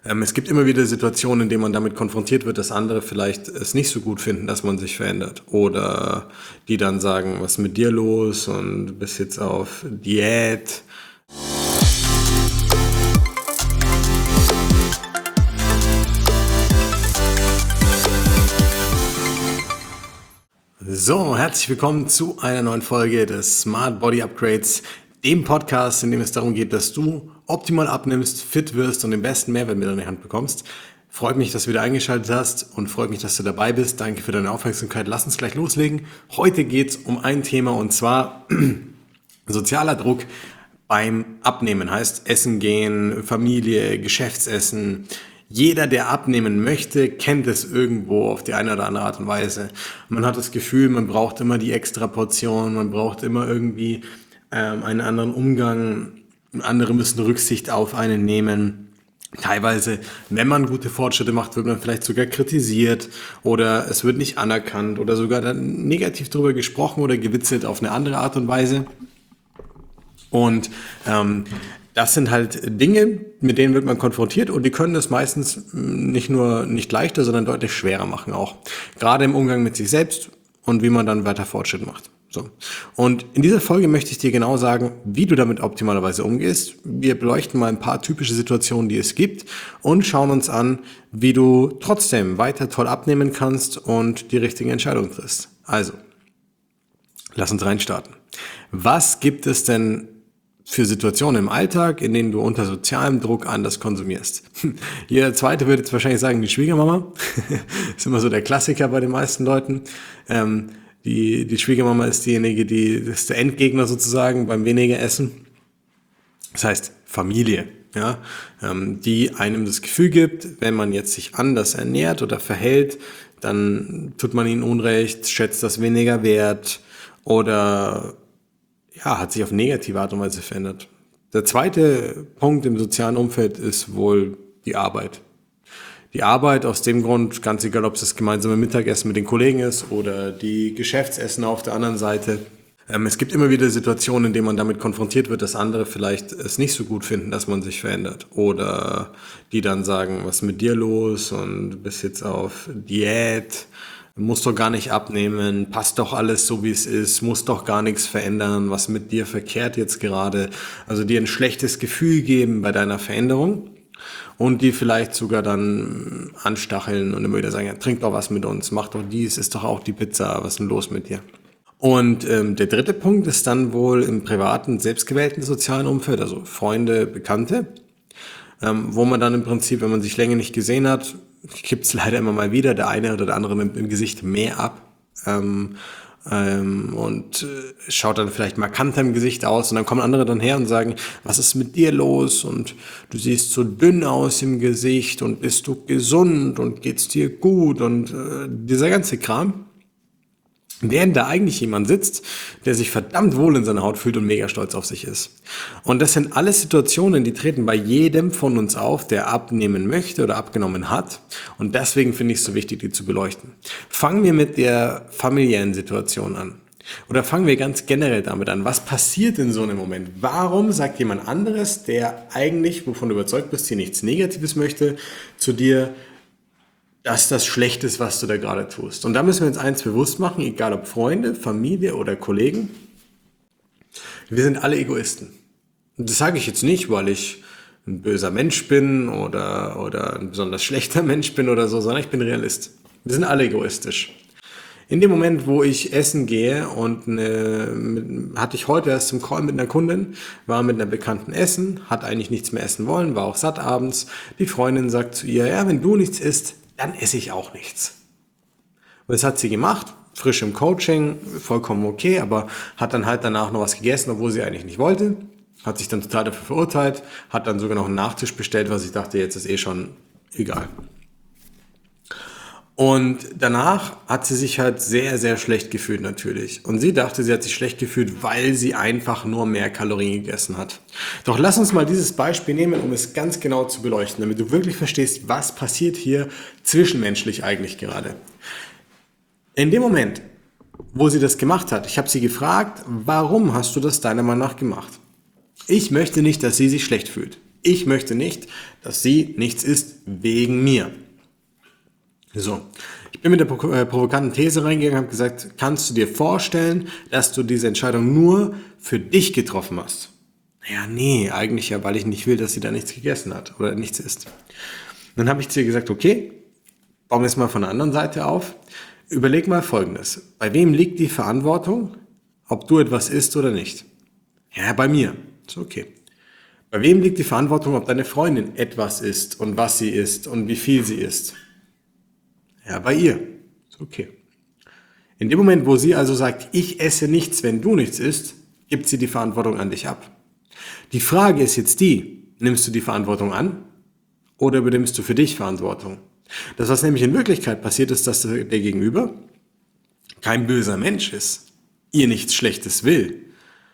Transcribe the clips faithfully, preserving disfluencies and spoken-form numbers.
Ähm, es gibt immer wieder Situationen, in denen man damit konfrontiert wird, dass andere vielleicht es nicht so gut finden, dass man sich verändert. Oder die dann sagen, was ist mit dir los und du bist jetzt auf Diät. So, herzlich willkommen zu einer neuen Folge des Smart Body Upgrades, dem Podcast, in dem es darum geht, dass du optimal abnimmst, fit wirst und den besten Mehrwert mit in die Hand bekommst. Freut mich, dass du wieder eingeschaltet hast und freut mich, dass du dabei bist. Danke für deine Aufmerksamkeit. Lass uns gleich loslegen. Heute geht es um ein Thema und zwar sozialer Druck beim Abnehmen. Heißt Essen gehen, Familie, Geschäftsessen. Jeder, der abnehmen möchte, kennt es irgendwo auf die eine oder andere Art und Weise. Man hat das Gefühl, man braucht immer die extra Portion, man braucht immer irgendwie ähm, einen anderen Umgang. Andere müssen Rücksicht auf einen nehmen. Teilweise, wenn man gute Fortschritte macht, wird man vielleicht sogar kritisiert oder es wird nicht anerkannt oder sogar dann negativ darüber gesprochen oder gewitzelt auf eine andere Art und Weise. Und ähm, das sind halt Dinge, mit denen wird man konfrontiert und die können es meistens nicht nur nicht leichter, sondern deutlich schwerer machen auch. Gerade im Umgang mit sich selbst und wie man dann weiter Fortschritt macht. So. Und in dieser Folge möchte ich dir genau sagen, wie du damit optimalerweise umgehst. Wir beleuchten mal ein paar typische Situationen, die es gibt und schauen uns an, wie du trotzdem weiter toll abnehmen kannst und die richtigen Entscheidungen triffst. Also, lass uns reinstarten. Was gibt es denn für Situationen im Alltag, in denen du unter sozialem Druck anders konsumierst? Jeder Zweite würde jetzt wahrscheinlich sagen, die Schwiegermama. Ist immer so der Klassiker bei den meisten Leuten. Ähm, die, die Schwiegermama ist diejenige, die das ist der Endgegner sozusagen beim weniger Essen. Das heißt Familie, ja, ähm, die einem das Gefühl gibt, wenn man jetzt sich anders ernährt oder verhält, dann tut man ihnen Unrecht, schätzt das weniger wert oder ja, hat sich auf negative Art und Weise verändert. Der zweite Punkt im sozialen Umfeld ist wohl die Arbeit. Die Arbeit aus dem Grund, ganz egal, ob es das gemeinsame Mittagessen mit den Kollegen ist oder die Geschäftsessen auf der anderen Seite. Ähm, es gibt immer wieder Situationen, in denen man damit konfrontiert wird, dass andere vielleicht es nicht so gut finden, dass man sich verändert. Oder die dann sagen, was ist mit dir los und du bist jetzt auf Diät. Muss doch gar nicht abnehmen, passt doch alles so, wie es ist, muss doch gar nichts verändern, was mit dir verkehrt jetzt gerade. Also dir ein schlechtes Gefühl geben bei deiner Veränderung und die vielleicht sogar dann anstacheln und immer wieder sagen, ja, trink doch was mit uns, mach doch dies, isst doch auch die Pizza, was ist denn los mit dir? Und ähm, der dritte Punkt ist dann wohl im privaten, selbstgewählten sozialen Umfeld, also Freunde, Bekannte, ähm, wo man dann im Prinzip, wenn man sich länger nicht gesehen hat, gibt es leider immer mal wieder, der eine oder der andere nimmt im Gesicht mehr ab ähm, ähm, und äh, schaut dann vielleicht markanter im Gesicht aus und dann kommen andere dann her und sagen, was ist mit dir los und du siehst so dünn aus im Gesicht und bist du gesund und geht's dir gut und äh, dieser ganze Kram. Während da eigentlich jemand sitzt, der sich verdammt wohl in seiner Haut fühlt und mega stolz auf sich ist. Und das sind alles Situationen, die treten bei jedem von uns auf, der abnehmen möchte oder abgenommen hat. Und deswegen finde ich es so wichtig, die zu beleuchten. Fangen wir mit der familiären Situation an. Oder fangen wir ganz generell damit an. Was passiert in so einem Moment? Warum sagt jemand anderes, der eigentlich, wovon du überzeugt bist, hier nichts Negatives möchte, zu dir, dass das schlecht ist, was du da gerade tust? Und da müssen wir uns eins bewusst machen, egal ob Freunde, Familie oder Kollegen, wir sind alle Egoisten. Und das sage ich jetzt nicht, weil ich ein böser Mensch bin oder, oder ein besonders schlechter Mensch bin oder so, sondern ich bin Realist. Wir sind alle egoistisch. In dem Moment, wo ich essen gehe und eine, mit, hatte ich heute erst zum Call mit einer Kundin, war mit einer Bekannten essen, hat eigentlich nichts mehr essen wollen, war auch satt abends. Die Freundin sagt zu ihr, ja, wenn du nichts isst, dann esse ich auch nichts. Und das hat sie gemacht, frisch im Coaching, vollkommen okay, aber hat dann halt danach noch was gegessen, obwohl sie eigentlich nicht wollte. Hat sich dann total dafür verurteilt, hat dann sogar noch einen Nachtisch bestellt, was ich dachte, jetzt ist eh schon egal. Und danach hat sie sich halt sehr, sehr schlecht gefühlt natürlich. Und sie dachte, sie hat sich schlecht gefühlt, weil sie einfach nur mehr Kalorien gegessen hat. Doch lass uns mal dieses Beispiel nehmen, um es ganz genau zu beleuchten, damit du wirklich verstehst, was passiert hier zwischenmenschlich eigentlich gerade. In dem Moment, wo sie das gemacht hat, ich habe sie gefragt, warum hast du das deiner Meinung nach gemacht? Ich möchte nicht, dass sie sich schlecht fühlt. Ich möchte nicht, dass sie nichts isst wegen mir. So, ich bin mit der provo- äh, provokanten These reingegangen und habe gesagt, kannst du dir vorstellen, dass du diese Entscheidung nur für dich getroffen hast? Ja, nee, eigentlich ja, weil ich nicht will, dass sie da nichts gegessen hat oder nichts isst. Dann habe ich zu ihr gesagt, okay, bauen wir es mal von der anderen Seite auf. Überleg mal Folgendes. Bei wem liegt die Verantwortung, ob du etwas isst oder nicht? Ja, bei mir. Ist okay. Bei wem liegt die Verantwortung, ob deine Freundin etwas isst und was sie isst und wie viel sie isst? Ja, bei ihr. Ist okay. In dem Moment, wo sie also sagt, ich esse nichts, wenn du nichts isst, gibt sie die Verantwortung an dich ab. Die Frage ist jetzt die, nimmst du die Verantwortung an oder übernimmst du für dich Verantwortung? Das, was nämlich in Wirklichkeit passiert, ist, dass der Gegenüber kein böser Mensch ist, ihr nichts Schlechtes will,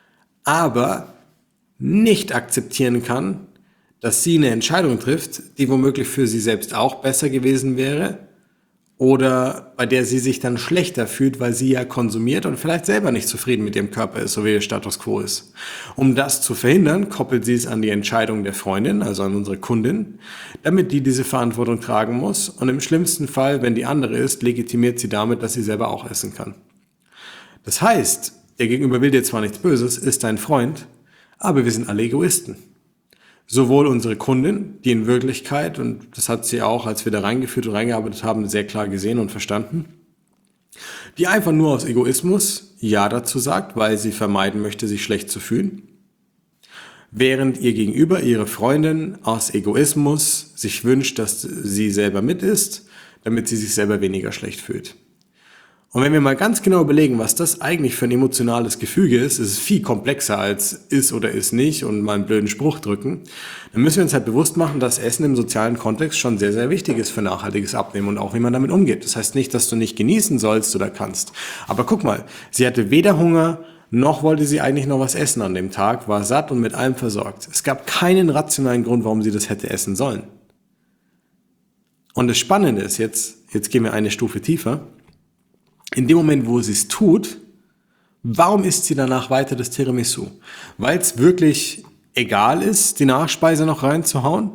aber nicht akzeptieren kann, dass sie eine Entscheidung trifft, die womöglich für sie selbst auch besser gewesen wäre oder bei der sie sich dann schlechter fühlt, weil sie ja konsumiert und vielleicht selber nicht zufrieden mit ihrem Körper ist, so wie der Status quo ist. Um das zu verhindern, koppelt sie es an die Entscheidung der Freundin, also an unsere Kundin, damit die diese Verantwortung tragen muss und im schlimmsten Fall, wenn die andere ist, legitimiert sie damit, dass sie selber auch essen kann. Das heißt, der Gegenüber will dir zwar nichts Böses, ist dein Freund, aber wir sind alle Egoisten. Sowohl unsere Kundin, die in Wirklichkeit, und das hat sie auch, als wir da reingeführt und reingearbeitet haben, sehr klar gesehen und verstanden, die einfach nur aus Egoismus Ja dazu sagt, weil sie vermeiden möchte, sich schlecht zu fühlen, während ihr Gegenüber, ihre Freundin, aus Egoismus sich wünscht, dass sie selber mit isst, damit sie sich selber weniger schlecht fühlt. Und wenn wir mal ganz genau überlegen, was das eigentlich für ein emotionales Gefüge ist, ist es viel komplexer als ist oder ist nicht und mal einen blöden Spruch drücken, dann müssen wir uns halt bewusst machen, dass Essen im sozialen Kontext schon sehr, sehr wichtig ist für nachhaltiges Abnehmen und auch wie man damit umgeht. Das heißt nicht, dass du nicht genießen sollst oder kannst. Aber guck mal, sie hatte weder Hunger, noch wollte sie eigentlich noch was essen an dem Tag, war satt und mit allem versorgt. Es gab keinen rationalen Grund, warum sie das hätte essen sollen. Und das Spannende ist jetzt, jetzt gehen wir eine Stufe tiefer, in dem Moment, wo sie es tut, warum isst sie danach weiter das Tiramisu? Weil es wirklich egal ist, die Nachspeise noch reinzuhauen?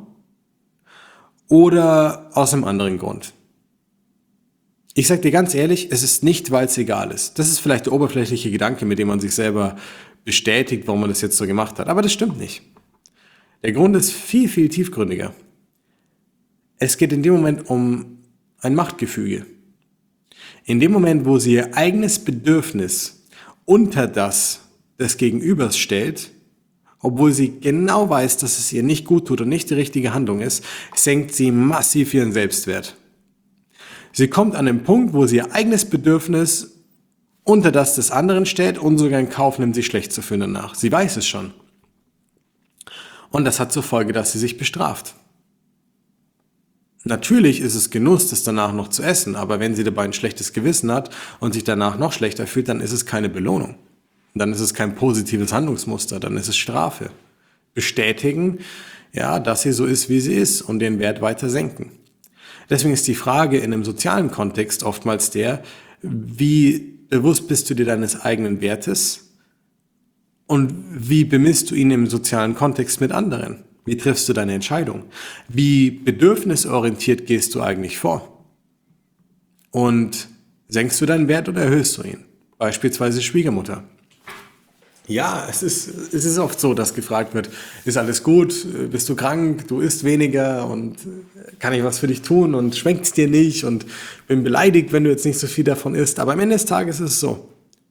Oder aus einem anderen Grund? Ich sag dir ganz ehrlich, es ist nicht, weil es egal ist. Das ist vielleicht der oberflächliche Gedanke, mit dem man sich selber bestätigt, warum man das jetzt so gemacht hat. Aber das stimmt nicht. Der Grund ist viel, viel tiefgründiger. Es geht in dem Moment um ein Machtgefüge. In dem Moment, wo sie ihr eigenes Bedürfnis unter das des Gegenübers stellt, obwohl sie genau weiß, dass es ihr nicht gut tut und nicht die richtige Handlung ist, senkt sie massiv ihren Selbstwert. Sie kommt an den Punkt, wo sie ihr eigenes Bedürfnis unter das des anderen stellt und sogar in Kauf nimmt, sich schlecht zu fühlen danach. Sie weiß es schon. Und das hat zur Folge, dass sie sich bestraft. Natürlich ist es Genuss, das danach noch zu essen, aber wenn sie dabei ein schlechtes Gewissen hat und sich danach noch schlechter fühlt, dann ist es keine Belohnung. Dann ist es kein positives Handlungsmuster, dann ist es Strafe. Bestätigen, ja, dass sie so ist, wie sie ist und den Wert weiter senken. Deswegen ist die Frage in einem sozialen Kontext oftmals der, wie bewusst bist du dir deines eigenen Wertes und wie bemisst du ihn im sozialen Kontext mit anderen? Wie triffst du deine Entscheidung? Wie bedürfnisorientiert gehst du eigentlich vor? Und senkst du deinen Wert oder erhöhst du ihn? Beispielsweise Schwiegermutter. Ja, es ist, es ist oft so, dass gefragt wird, ist alles gut, bist du krank, du isst weniger und kann ich was für dich tun und schmeckt's dir nicht und bin beleidigt, wenn du jetzt nicht so viel davon isst. Aber am Ende des Tages ist es so.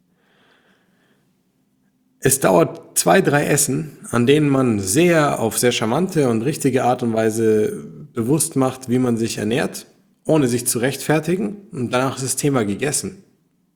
Es dauert zwei, drei Essen, an denen man sehr auf sehr charmante und richtige Art und Weise bewusst macht, wie man sich ernährt, ohne sich zu rechtfertigen, und danach ist das Thema gegessen.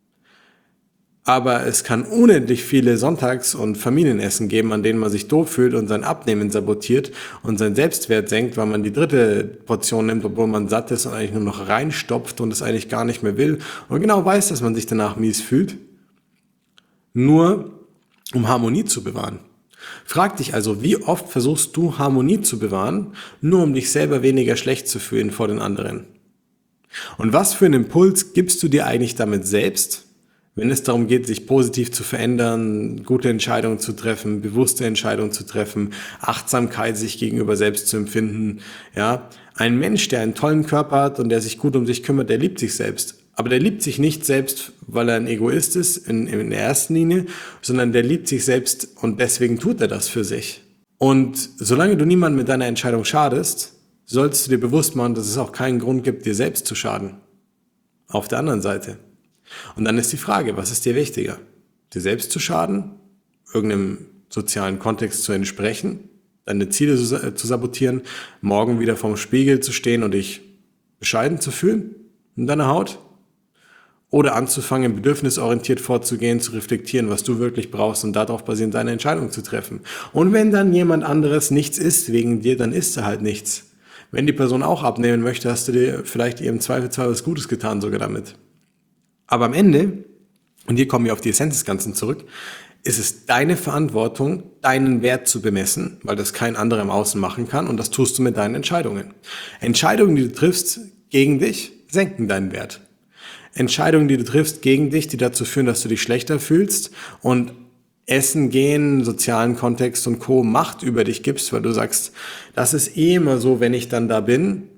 Aber es kann unendlich viele Sonntags- und Familienessen geben, an denen man sich doof fühlt und sein Abnehmen sabotiert und seinen Selbstwert senkt, weil man die dritte Portion nimmt, obwohl man satt ist und eigentlich nur noch reinstopft und es eigentlich gar nicht mehr will und genau weiß, dass man sich danach mies fühlt. Nur um Harmonie zu bewahren. Frag dich also, wie oft versuchst du Harmonie zu bewahren, nur um dich selber weniger schlecht zu fühlen vor den anderen? Und was für einen Impuls gibst du dir eigentlich damit selbst, Wenn es darum geht, sich positiv zu verändern, gute Entscheidungen zu treffen, bewusste Entscheidungen zu treffen, Achtsamkeit sich gegenüber selbst zu empfinden, ja. Ein Mensch, der einen tollen Körper hat und der sich gut um sich kümmert, der liebt sich selbst. Aber der liebt sich nicht selbst, weil er ein Egoist ist in, in der ersten Linie, sondern der liebt sich selbst und deswegen tut er das für sich. Und solange du niemandem mit deiner Entscheidung schadest, solltest du dir bewusst machen, dass es auch keinen Grund gibt, dir selbst zu schaden. Auf der anderen Seite. Und dann ist die Frage, was ist dir wichtiger? Dir selbst zu schaden, irgendeinem sozialen Kontext zu entsprechen, deine Ziele zu sabotieren, morgen wieder vorm Spiegel zu stehen und dich bescheiden zu fühlen in deiner Haut? Oder anzufangen, bedürfnisorientiert vorzugehen, zu reflektieren, was du wirklich brauchst und darauf basierend deine Entscheidung zu treffen. Und wenn dann jemand anderes nichts isst wegen dir, dann isst er halt nichts. Wenn die Person auch abnehmen möchte, hast du dir vielleicht ihrem Zweifelsfall was Gutes getan sogar damit. Aber am Ende, und hier kommen wir auf die Essenz des Ganzen zurück, ist es deine Verantwortung, deinen Wert zu bemessen, weil das kein anderer im Außen machen kann und das tust du mit deinen Entscheidungen. Entscheidungen, die du triffst gegen dich, senken deinen Wert. Entscheidungen, die du triffst gegen dich, die dazu führen, dass du dich schlechter fühlst und Essen, Gehen, sozialen Kontext und Co. Macht über dich gibst, weil du sagst, das ist eh immer so, wenn ich dann da bin,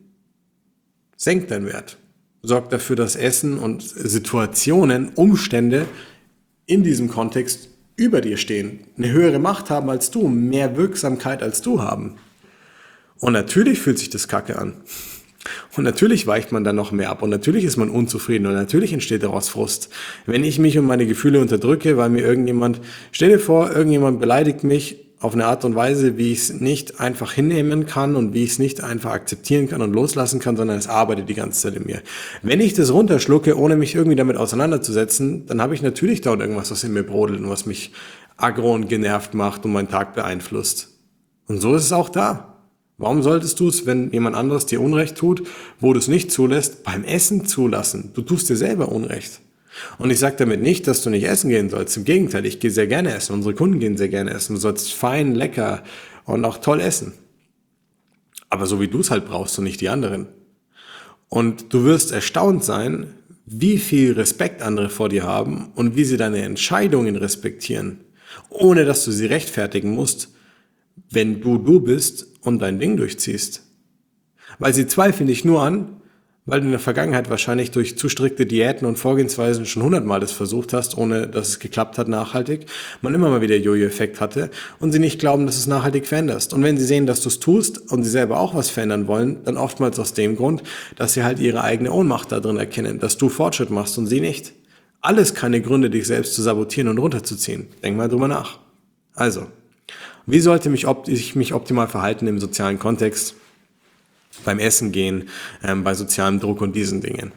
senkt deinen Wert. Sorgt dafür, dass Essen und Situationen, Umstände in diesem Kontext über dir stehen, eine höhere Macht haben als du, mehr Wirksamkeit als du haben. Und natürlich fühlt sich das kacke an. Und natürlich weicht man dann noch mehr ab und natürlich ist man unzufrieden und natürlich entsteht daraus Frust. Wenn ich mich und meine Gefühle unterdrücke, weil mir irgendjemand, stell dir vor, irgendjemand beleidigt mich auf eine Art und Weise, wie ich es nicht einfach hinnehmen kann und wie ich es nicht einfach akzeptieren kann und loslassen kann, sondern es arbeitet die ganze Zeit in mir. Wenn ich das runterschlucke, ohne mich irgendwie damit auseinanderzusetzen, dann habe ich natürlich dauernd irgendwas, was in mir brodelt und was mich aggro und genervt macht und meinen Tag beeinflusst. Und so ist es auch da. Warum solltest du es, wenn jemand anderes dir Unrecht tut, wo du es nicht zulässt, beim Essen zulassen? Du tust dir selber Unrecht. Und ich sage damit nicht, dass du nicht essen gehen sollst. Im Gegenteil, ich gehe sehr gerne essen. Unsere Kunden gehen sehr gerne essen. Du sollst fein, lecker und auch toll essen. Aber so wie du es halt brauchst und nicht die anderen. Und du wirst erstaunt sein, wie viel Respekt andere vor dir haben und wie sie deine Entscheidungen respektieren, ohne dass du sie rechtfertigen musst, wenn du du bist und dein Ding durchziehst. Weil sie zweifeln dich nur an, weil du in der Vergangenheit wahrscheinlich durch zu strikte Diäten und Vorgehensweisen schon hundertmal das versucht hast, ohne dass es geklappt hat nachhaltig, man immer mal wieder Jojo-Effekt hatte und sie nicht glauben, dass du es nachhaltig veränderst. Und wenn sie sehen, dass du es tust und sie selber auch was verändern wollen, dann oftmals aus dem Grund, dass sie halt ihre eigene Ohnmacht da drin erkennen, dass du Fortschritt machst und sie nicht. Alles keine Gründe, dich selbst zu sabotieren und runterzuziehen. Denk mal drüber nach. Also, wie sollte mich opt- ich mich optimal verhalten im sozialen Kontext? Beim Essen gehen, ähm, bei sozialem Druck und diesen Dingen.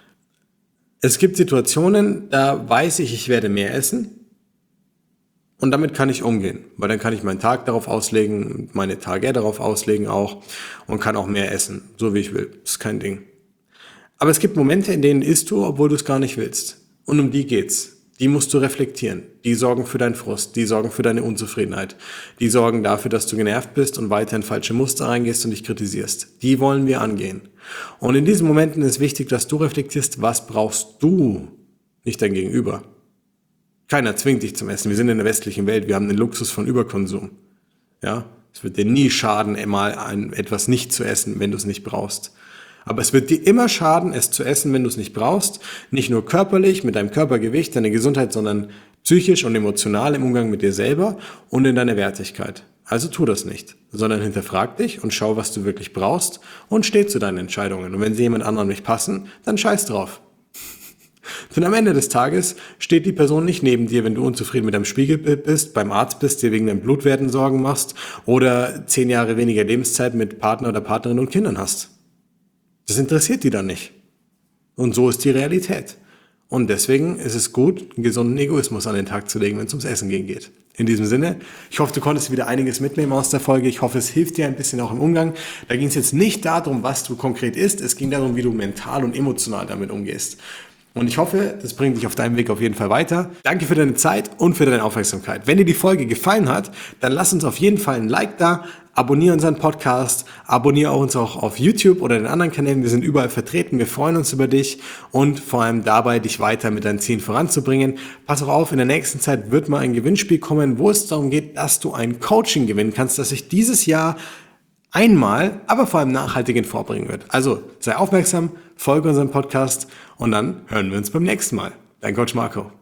Es gibt Situationen, da weiß ich, ich werde mehr essen und damit kann ich umgehen, weil dann kann ich meinen Tag darauf auslegen, meine Tage darauf auslegen auch und kann auch mehr essen, so wie ich will. Das ist kein Ding. Aber es gibt Momente, in denen isst du, obwohl du es gar nicht willst. Und um die geht's. Die musst du reflektieren. Die sorgen für deinen Frust, die sorgen für deine Unzufriedenheit. Die sorgen dafür, dass du genervt bist und weiter in falsche Muster reingehst und dich kritisierst. Die wollen wir angehen. Und in diesen Momenten ist wichtig, dass du reflektierst, was brauchst du, nicht dein Gegenüber. Keiner zwingt dich zum Essen. Wir sind in der westlichen Welt, wir haben den Luxus von Überkonsum. Ja, es wird dir nie schaden, mal ein, etwas nicht zu essen, wenn du es nicht brauchst. Aber es wird dir immer schaden, es zu essen, wenn du es nicht brauchst. Nicht nur körperlich, mit deinem Körpergewicht, deiner Gesundheit, sondern psychisch und emotional im Umgang mit dir selber und in deiner Wertigkeit. Also tu das nicht, sondern hinterfrag dich und schau, was du wirklich brauchst und steh zu deinen Entscheidungen. Und wenn sie jemand anderem nicht passen, dann scheiß drauf. Denn am Ende des Tages steht die Person nicht neben dir, wenn du unzufrieden mit deinem Spiegelbild bist, beim Arzt bist, dir wegen deinen Blutwerten Sorgen machst oder zehn Jahre weniger Lebenszeit mit Partner oder Partnerin und Kindern hast. Das interessiert die dann nicht. Und so ist die Realität. Und deswegen ist es gut, einen gesunden Egoismus an den Tag zu legen, wenn es ums Essen gehen geht. In diesem Sinne, ich hoffe, du konntest wieder einiges mitnehmen aus der Folge. Ich hoffe, es hilft dir ein bisschen auch im Umgang. Da ging es jetzt nicht darum, was du konkret isst. Es ging darum, wie du mental und emotional damit umgehst. Und ich hoffe, das bringt dich auf deinem Weg auf jeden Fall weiter. Danke für deine Zeit und für deine Aufmerksamkeit. Wenn dir die Folge gefallen hat, dann lass uns auf jeden Fall ein Like da, abonniere unseren Podcast, abonniere uns auch auf YouTube oder den anderen Kanälen. Wir sind überall vertreten. Wir freuen uns über dich und vor allem dabei, dich weiter mit deinen Zielen voranzubringen. Pass auch auf, in der nächsten Zeit wird mal ein Gewinnspiel kommen, wo es darum geht, dass du ein Coaching gewinnen kannst, das sich dieses Jahr einmal, aber vor allem nachhaltig vorbringen wird. Also sei aufmerksam, folge unserem Podcast und dann hören wir uns beim nächsten Mal. Dein Coach Marco.